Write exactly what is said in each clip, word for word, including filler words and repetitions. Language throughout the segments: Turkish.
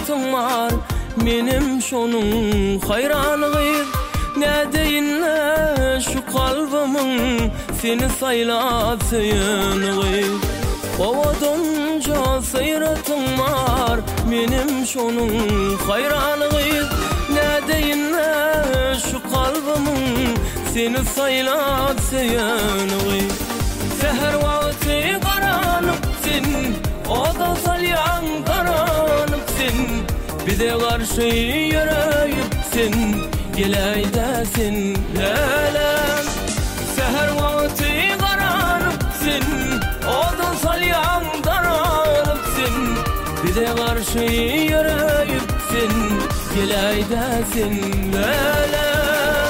sayratın var, menim şonun hayranıyım. Ne deyinle şu kalbimin seni saylap sayınıyım. Ovadonca sayratın var, menim şonun hayranıyım. Ne deyinle şu kalbimin seni saylap sayınıyım. Seher vakti karanıksın, o da salyan karanıksın. Bir de karşı yürüyüpsin, geleydesin lelem. Seher vakti karanıksın, o da salyan karanıksın. Bir de karşı yürüyüpsin, geleydesin lelem.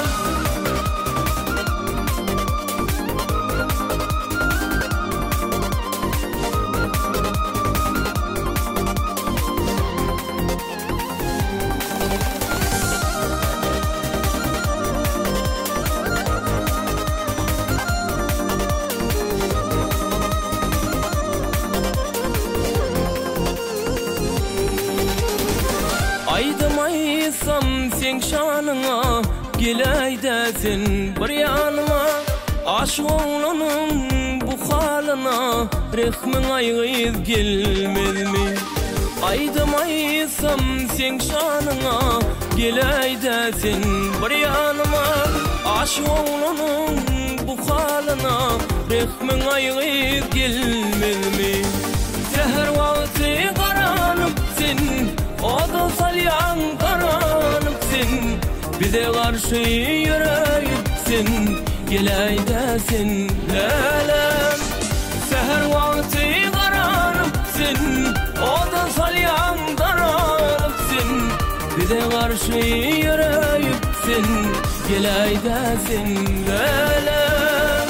Aydım aysam sen şanına, geleydesin bir yanıma. Aşık oğlanın bu halına, rehmin aygız gelmez mi? Aydım aysam sen şanına, geleydesin bir yanıma. Aşık oğlanın bu halına, rehmin aygız gelmez mi? Seher vakti karanıksın, o da salyan karanıksın. Bir de karşı yürüyüpsin, geleydesin lelem. Seher vakti karanıksın, o da salyan karanıksın. Bir de karşı yürüyüpsin, geleydesin lelem.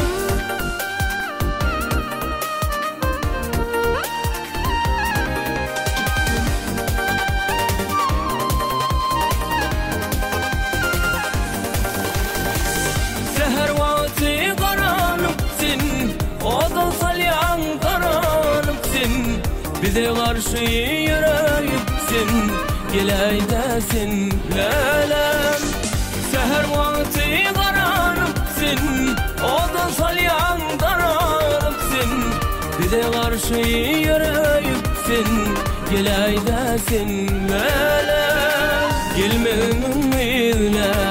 Seher vakti karanıksın, o da salyan karanıksın. Bir de karşı yürüyüpsin, geleydesin lelem. Seher vakti karanıksın, o da salyan karanıksın. Bir de karşı yürüyüpsin, geleydesin lelem. Gelmemin izle